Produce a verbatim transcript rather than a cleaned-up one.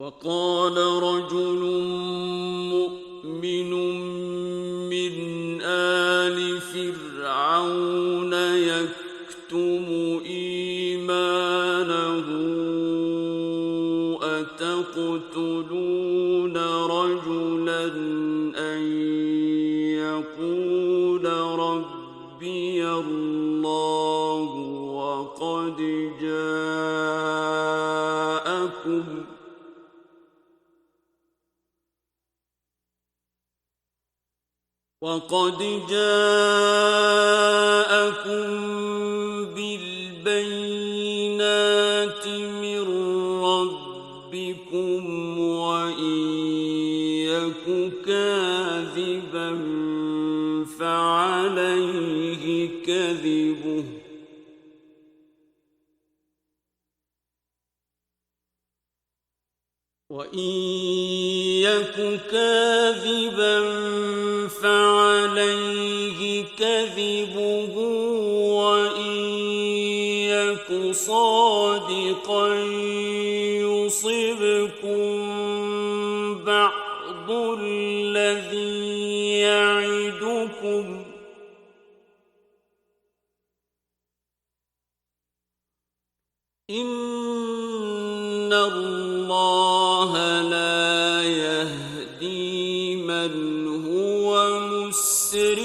وقال رجل مؤمن من آل فرعون يكتم إيمانه أتقتلون رجلا أن يقول ربي الله وقد جاءكم وقد جاءكم بالبينات من ربكم وإن يك كاذبا فعليه كذبه وإن يك كاذبا فعليه كذبه وإن يك صادقا يصبكم بعض الذي يعدكم إن الله لا يهدي من هو مسرف